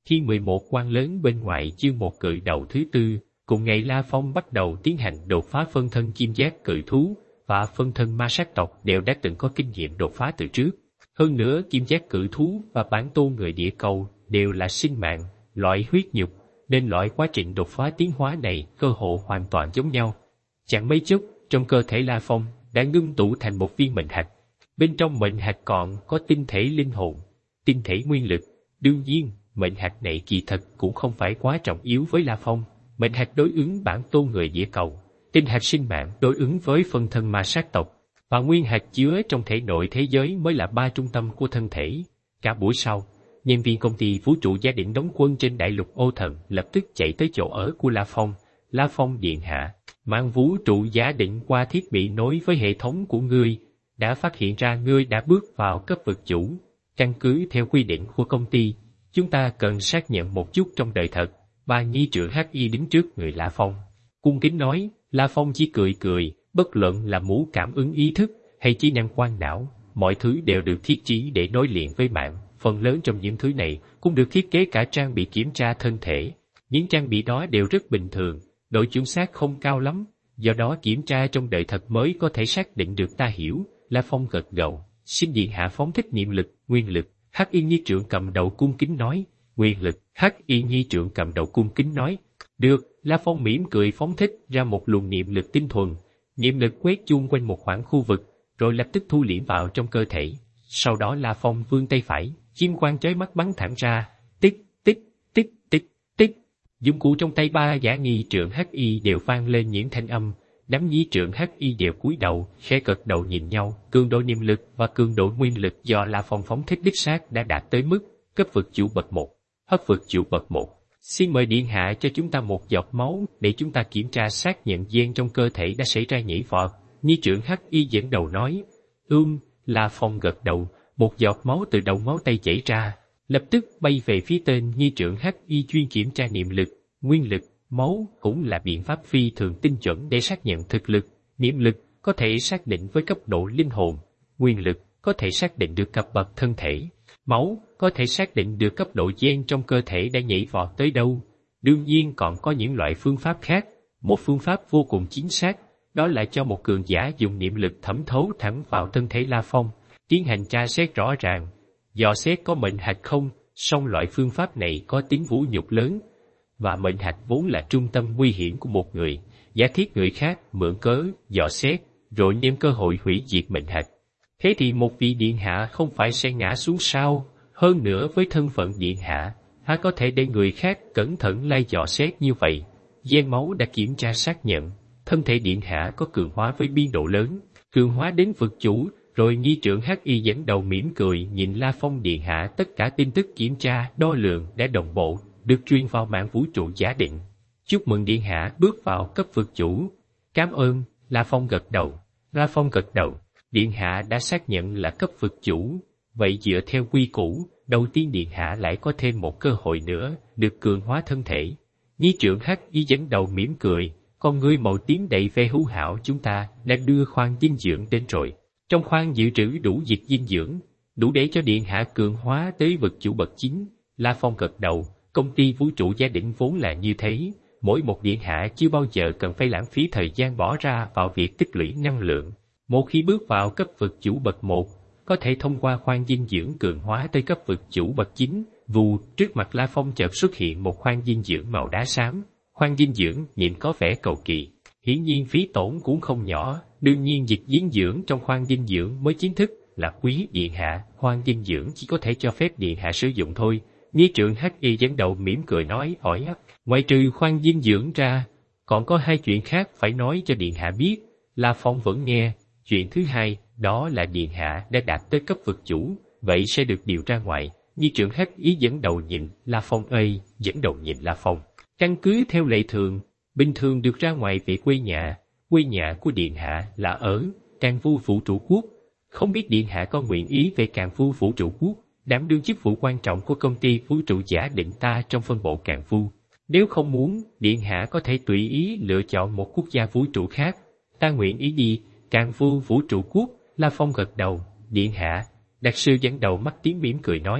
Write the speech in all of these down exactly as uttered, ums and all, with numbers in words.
Khi mười một quan lớn bên ngoài chương một cự đầu thứ tư, cùng ngày La Phong bắt đầu tiến hành đột phá phân thân chim giác cự thú và phân thân ma sát tộc đều đã từng có kinh nghiệm đột phá từ trước. Hơn nữa, kim giác cự thú và bản tôn người địa cầu đều là sinh mạng, loại huyết nhục, nên loại quá trình đột phá tiến hóa này cơ hồ hoàn toàn giống nhau. Chẳng mấy chốc, trong cơ thể La Phong đã ngưng tụ thành một viên mệnh hạch. Bên trong mệnh hạch còn có tinh thể linh hồn, tinh thể nguyên lực. Đương nhiên, mệnh hạch này kỳ thật cũng không phải quá trọng yếu với La Phong. Mệnh hạch đối ứng bản tôn người địa cầu, tinh hạch sinh mạng đối ứng với phân thân ma sát tộc, và nguyên hạch chứa trong thể nội thế giới mới là ba trung tâm của thân thể. Cả buổi sau, nhân viên công ty vũ trụ Gia Định đóng quân trên đại lục Ô Thần lập tức chạy tới chỗ ở của La Phong. La Phong điện hạ, mang vũ trụ Gia Định qua thiết bị nối với hệ thống của ngươi, đã phát hiện ra ngươi đã bước vào cấp vực chủ. Căn cứ theo quy định của công ty, chúng ta cần xác nhận một chút trong đời thật. Ba nhi trưởng Hắc Y đứng trước người La Phong, cung kính nói. La Phong chỉ cười cười, bất luận là mũ cảm ứng ý thức hay trí năng quang não, mọi thứ đều được thiết trí để nối liền với mạng. Phần lớn trong những thứ này cũng được thiết kế cả trang bị kiểm tra thân thể. Những trang bị đó đều rất bình thường, độ chuẩn xác không cao lắm, do đó kiểm tra trong đời thật mới có thể xác định được. Ta hiểu. La Phong gật gđầu. Xin điện hạ phóng thích niệm lực, nguyên lực. Hắc Y Nhi trưởng cầm đầu cung kính nói. Nguyên lực. Hắc Y Nhi trưởng cầm đầu cung kính nói. Được. La Phong mỉm cười phóng thích ra một luồng niệm lực tinh thuần. Niệm lực quét chung quanh một khoảng khu vực, rồi lập tức thu liễm vào trong cơ thể. Sau đó La Phong vươn tay phải, kim quang chói mắt bắn thẳng ra. Tích, tích, tích, tích, tích. Dụng cụ trong tay ba giả nghi trượng Hắc Y đều vang lên những thanh âm. Đám nhi trượng Hắc Y đều cúi đầu, khẽ gật đầu nhìn nhau. Cường độ niệm lực và cường độ nguyên lực do La Phong phóng thích đích xác đã đạt tới mức cấp vực chủ bậc một. Hấp vực chủ bậc một. Xin mời điện hạ cho chúng ta một giọt máu để chúng ta kiểm tra xác nhận gen trong cơ thể đã xảy ra nhảy vọt. Nhi trưởng Hắc Y dẫn đầu nói. Ưm, La Phong gật đầu, một giọt máu từ đầu ngón tay chảy ra, lập tức bay về phía tên nhi trưởng Hắc Y chuyên kiểm tra niệm lực, nguyên lực. Máu cũng là biện pháp phi thường tinh chuẩn để xác nhận thực lực. Niệm lực có thể xác định với cấp độ linh hồn, nguyên lực có thể xác định được cấp bậc thân thể, máu có thể xác định được cấp độ gen trong cơ thể đã nhảy vọt tới đâu. Đương nhiên còn có những loại phương pháp khác. Một phương pháp vô cùng chính xác, đó là cho một cường giả dùng niệm lực thẩm thấu thẳng vào thân thể La Phong, tiến hành tra xét rõ ràng, dò xét có mệnh hạch không. Song loại phương pháp này có tính vũ nhục lớn, và mệnh hạch vốn là trung tâm nguy hiểm của một người. Giả thiết người khác mượn cớ dò xét, rồi nhân cơ hội hủy diệt mệnh hạch. Thế thì một vị điện hạ không phải sẽ ngã xuống sao? Hơn nữa với thân phận điện hạ, há có thể để người khác cẩn thận lai dò xét như vậy? Gen máu đã kiểm tra xác nhận, thân thể điện hạ có cường hóa với biên độ lớn, cường hóa đến vực chủ. Rồi nhi trưởng Hắc Y dẫn đầu mỉm cười nhìn La Phong điện hạ. Tất cả tin tức kiểm tra, đo lường đã đồng bộ, được truyền vào mạng vũ trụ Giả Định. Chúc mừng điện hạ bước vào cấp vực chủ. Cảm ơn. La Phong gật đầu. La Phong gật đầu. Điện hạ đã xác nhận là cấp vực chủ. Vậy dựa theo quy củ, đầu tiên điện hạ lại có thêm một cơ hội nữa, được cường hóa thân thể. Nhi trưởng Hắc Y dẫn đầu mỉm cười. Con ngươi màu tím đầy vẻ hữu hảo. Chúng ta đã đưa khoang dinh dưỡng đến rồi. Trong khoang dự trữ đủ dịch dinh dưỡng, đủ để cho điện hạ cường hóa tới vực chủ bậc chín. La Phong gật đầu. Công ty vũ trụ Gia Định vốn là như thế, mỗi một điện hạ chưa bao giờ cần phải lãng phí thời gian bỏ ra vào việc tích lũy năng lượng. Một khi bước vào cấp vực chủ bậc một, có thể thông qua khoang dinh dưỡng cường hóa tới cấp vực chủ bậc chín. Vù, trước mặt La Phong chợt xuất hiện một khoang dinh dưỡng màu đá xám. Khoang dinh dưỡng nhìn có vẻ cầu kỳ, hiển nhiên phí tổn cũng không nhỏ. Đương nhiên dịch dinh dưỡng trong khoang dinh dưỡng mới chính thức là quý điện hạ, khoang dinh dưỡng chỉ có thể cho phép điện hạ sử dụng thôi. Nhi trưởng Hắc Y dẫn đầu mỉm cười nói. Hỏi á, ngoài trừ khoang dinh dưỡng ra, còn có hai chuyện khác phải nói cho điện hạ biết. La Phong vẫn nghe. Chuyện thứ hai, đó là điện hạ đã đạt tới cấp vực chủ, vậy sẽ được điều ra ngoài. Nhi trưởng Hắc Y dẫn đầu nhìn La Phong ơi, dẫn đầu nhìn La Phong. Căn cứ theo lệ thường, bình thường được ra ngoài về quê nhà. Quê nhà của điện hạ là ở Càn Vu Vũ Trụ Quốc. Không biết điện hạ có nguyện ý về Càn Vu Vũ Trụ Quốc, đảm đương chức vụ quan trọng của công ty vũ trụ Giả Định ta trong phân bộ Càn Vu. Nếu không muốn, điện hạ có thể tùy ý lựa chọn một quốc gia vũ trụ khác. Ta nguyện ý đi Càn Vu Vũ Trụ Quốc. La Phong gật đầu. Điện hạ. Đặc sư dẫn đầu mắt tím mỉm cười nói.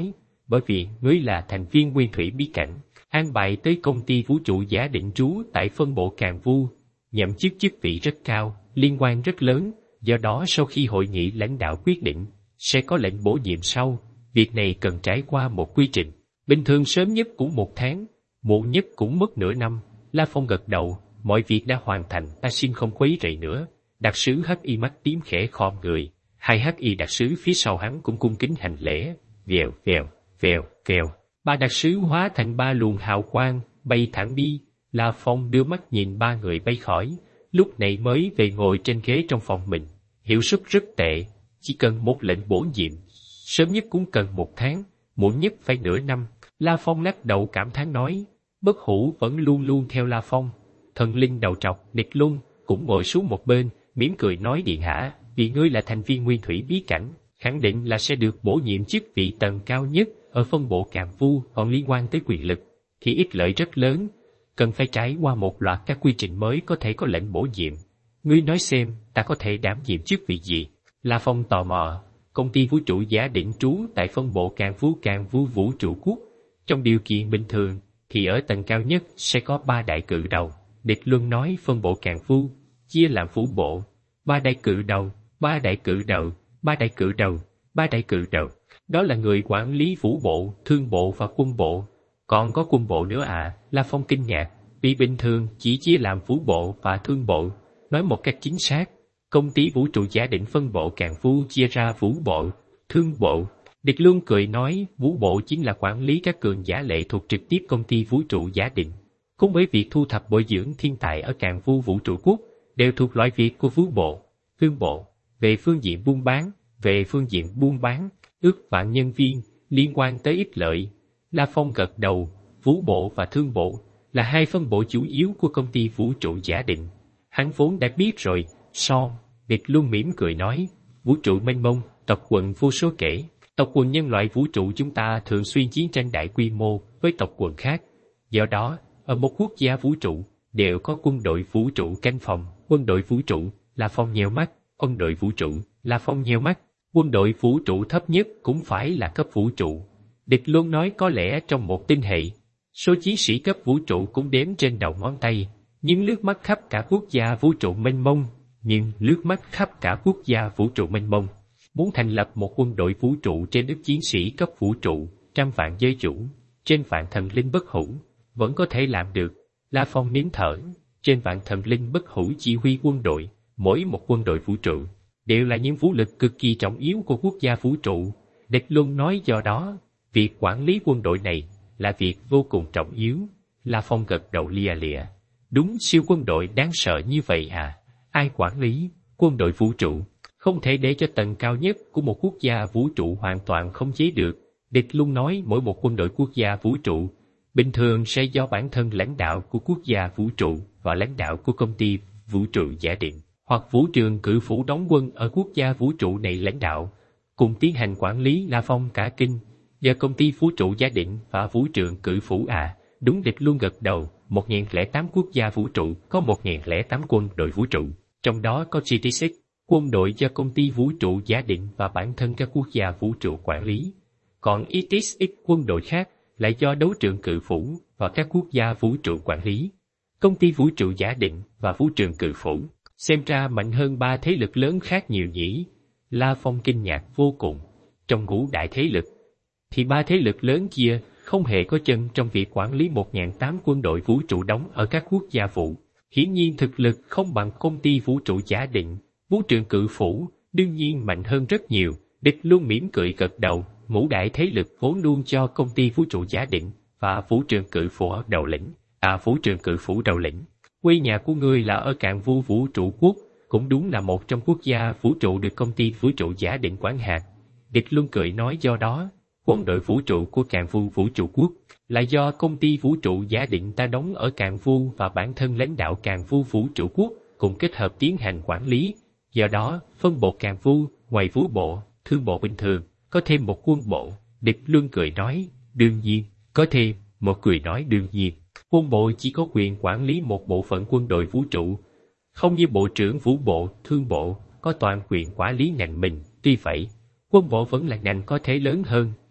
bởi vì ngươi là thành viên nguyên thủy bí cảnh, an bài tới công ty vũ trụ Giả Định trú tại phân bộ Càn Vu, nhậm chức chức vị rất cao, liên quan rất lớn, do đó sau khi hội nghị lãnh đạo quyết định, sẽ có lệnh bổ nhiệm sau. Việc này cần trải qua một quy trình, bình thường sớm nhất cũng một tháng, muộn nhất cũng mất nửa năm. La Phong gật đầu, mọi việc đã hoàn thành, ta xin không quấy rầy nữa. Đặc sứ Hắc Y mắt tím khẽ khom người, hai Hắc Y đặc sứ phía sau hắn cũng cung kính hành lễ. Vèo vèo vèo vèo, ba đặc sứ hóa thành ba luồng hào quang bay thẳng đi. La Phong đưa mắt nhìn ba người bay khỏi, lúc này mới về ngồi trên ghế trong phòng mình. Hiệu suất rất tệ, chỉ cần một lệnh bổ nhiệm, sớm nhất cũng cần một tháng, muộn nhất phải nửa năm. La Phong lắc đầu cảm thán nói. Bất Hủ vẫn luôn luôn theo La Phong. Thần linh đầu trọc Địch Luân cũng ngồi xuống một bên, mỉm cười nói: Điện hạ, vì ngươi là thành viên nguyên thủy bí cảnh, khẳng định là sẽ được bổ nhiệm chức vị tầng cao nhất ở phân bộ Càn Vu, còn liên quan tới quyền lực thì ích lợi rất lớn, cần phải trải qua một loạt các quy trình mới có thể có lệnh bổ nhiệm. Ngươi nói xem, ta có thể đảm nhiệm chức vị gì? La Phong tò mò. Công ty vũ trụ Giả Định trú tại phân bộ Càn Vu Càn Vu vũ trụ quốc. Trong điều kiện bình thường thì ở tầng cao nhất sẽ có ba đại cự đầu. Địch Luân nói phân bộ Càn Vu chia làm phủ bộ, ba đại cự đầu, ba đại cự đầu, ba đại cự đầu, ba đại cự đầu. Đó là người quản lý vũ bộ, thương bộ và quân bộ. Còn có quân bộ nữa à? La Phong kinh ngạc, vì bình thường chỉ chia làm vũ bộ và thương bộ. Nói một cách chính xác, công ty vũ trụ Giả Định phân bộ Càn Vu chia ra vũ bộ, thương bộ. Địch Luân cười nói, vũ bộ chính là quản lý các cường giả lệ thuộc trực tiếp công ty vũ trụ Giả Định. Cùng với việc thu thập bồi dưỡng thiên tài ở Càn Vu vũ trụ quốc, đều thuộc loại việc của vũ bộ, thương bộ. Về phương diện buôn bán, về phương diện buôn bán, ước vạn nhân viên, liên quan tới ích lợi. La Phong gật đầu, vũ bộ và thương bộ là hai phân bộ chủ yếu của công ty vũ trụ Giả Định. Hắn vốn đã biết rồi. Son, Địch Luân mỉm cười nói, vũ trụ mênh mông, tộc quần vô số kể. Tộc quần nhân loại vũ trụ chúng ta thường xuyên chiến tranh đại quy mô với tộc quần khác. Do đó, ở một quốc gia vũ trụ, đều có quân đội vũ trụ canh phòng. Quân đội vũ trụ, La Phong nheo mắt. Quân đội vũ trụ, La Phong nheo mắt. Quân đội vũ trụ thấp nhất cũng phải là cấp vũ trụ. Địch Luân nói có lẽ trong một tinh hệ, số chiến sĩ cấp vũ trụ cũng đếm trên đầu ngón tay. Nhưng lướt mắt khắp cả quốc gia vũ trụ mênh mông, nhưng lướt mắt khắp cả quốc gia vũ trụ mênh mông, muốn thành lập một quân đội vũ trụ trên ức chiến sĩ cấp vũ trụ, trăm vạn giới chủ, trên vạn thần linh bất hủ, vẫn có thể làm được. La Phong nín thở, trên vạn thần linh bất hủ chỉ huy quân đội, mỗi một quân đội vũ trụ, đều là những vũ lực cực kỳ trọng yếu của quốc gia vũ trụ. Địch Luân nói do đó, việc quản lý quân đội này là việc vô cùng trọng yếu. La Phong gật đầu lia lịa. Đúng, siêu quân đội đáng sợ như vậy à? Ai quản lý? Quân đội vũ trụ không thể để cho tầng cao nhất của một quốc gia vũ trụ hoàn toàn khống chế được. Địch Luân nói mỗi một quân đội quốc gia vũ trụ bình thường sẽ do bản thân lãnh đạo của quốc gia vũ trụ và lãnh đạo của công ty vũ trụ Giả Định hoặc vũ trường cự phủ đóng quân ở quốc gia vũ trụ này lãnh đạo, cùng tiến hành quản lý. La Phong cả kinh, do công ty vũ trụ Giả Định và vũ trường cự phủ à? Đúng, Địch Luân gật đầu. một nghìn lẻ tám quốc gia vũ trụ có một nghìn lẻ tám quân đội vũ trụ, trong đó có G T sáu, quân đội do công ty vũ trụ Giả Định và bản thân các quốc gia vũ trụ quản lý. Còn E T S X quân đội khác lại do đấu trường cự phủ và các quốc gia vũ trụ quản lý. Công ty vũ trụ Giả Định và vũ trường cự phủ xem ra mạnh hơn ba thế lực lớn khác nhiều nhỉ? La Phong kinh ngạc vô cùng. Trong ngũ đại thế lực thì ba thế lực lớn kia không hề có chân trong việc quản lý một nghìn tám quân đội vũ trụ đóng ở các quốc gia vũ. Hiển nhiên thực lực không bằng công ty vũ trụ Giả Định, vũ trường cự phủ, đương nhiên mạnh hơn rất nhiều. Địch Luân mỉm cười gật đầu, ngũ đại thế lực vốn luôn cho công ty vũ trụ Giả Định và vũ trường cự phủ đầu lĩnh. À, vũ trường cự phủ đầu lĩnh. Quê nhà của ngươi là ở Càn Vu vũ trụ quốc, cũng đúng là một trong quốc gia vũ trụ được công ty vũ trụ Giả Định quản hạt. Địch Luân cười nói do đó, quân đội vũ trụ của Càn Vu vũ trụ quốc là do công ty vũ trụ Giả Định ta đóng ở Càn Vu và bản thân lãnh đạo Càn Vu vũ trụ quốc cùng kết hợp tiến hành quản lý. Do đó, phân bộ Càn Vu, ngoài vũ bộ, thương bộ bình thường, có thêm một quân bộ. Địch Luân cười nói, đương nhiên, có thêm, một cười nói đương nhiên. Quân bộ chỉ có quyền quản lý một bộ phận quân đội vũ trụ, không như bộ trưởng vũ bộ, thương bộ, có toàn quyền quản lý ngành mình. Tuy vậy, quân bộ vẫn là ngành có thể lớn hơn,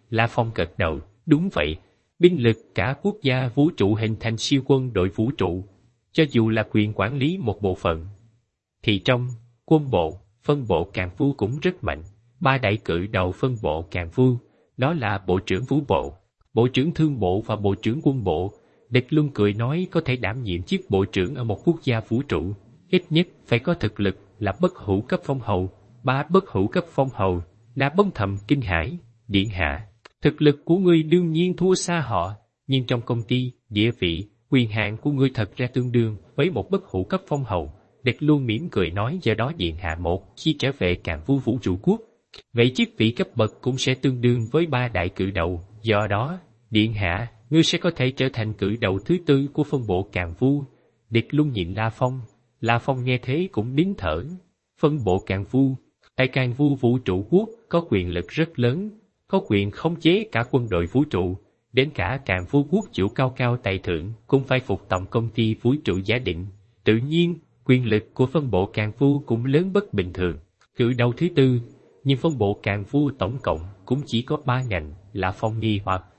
La Phong gật đầu, đúng vậy, binh lực cả quốc gia vũ trụ hình thành siêu quân đội vũ trụ, cho dù là quyền quản lý một bộ phận. Thì trong quân bộ, phân bộ Càn Vu cũng rất mạnh, ba đại cự đầu phân bộ Càn Vu, đó là Bộ trưởng Vũ bộ, Bộ trưởng Thương bộ và Bộ trưởng Quân bộ. Địch Luân cười nói có thể đảm nhiệm chức bộ trưởng ở một quốc gia vũ trụ, ít nhất phải có thực lực là bất hủ cấp phong hầu, ba bất hủ cấp phong hầu. Đã bông thầm kinh hãi, điện hạ, thực lực của ngươi đương nhiên thua xa họ, nhưng trong công ty, địa vị, quyền hạn của ngươi thật ra tương đương với một bất hủ cấp phong hầu. Địch Luân mỉm cười nói do đó điện hạ một khi trở về Càn Vu vũ trụ quốc, vậy chức vị cấp bậc cũng sẽ tương đương với ba đại cự đầu, do đó, điện hạ, ngươi sẽ có thể trở thành cự đầu thứ tư của phân bộ Càn Vu. Địch Luân nhìn La Phong, La Phong nghe thế cũng nín thở. Phân bộ Càn Vu, tại Càn Vu vũ trụ quốc có quyền lực rất lớn, có quyền khống chế cả quân đội vũ trụ, đến cả Càn Vu quốc chủ cao cao tại thượng cũng phải phục tòng công ty vũ trụ giả định. Tự nhiên, quyền lực của phân bộ Càn Vu cũng lớn bất bình thường, cự đầu thứ tư, nhưng phân bộ Càn Vu tổng cộng cũng chỉ có ba ngành. Là Phong nghi hoặc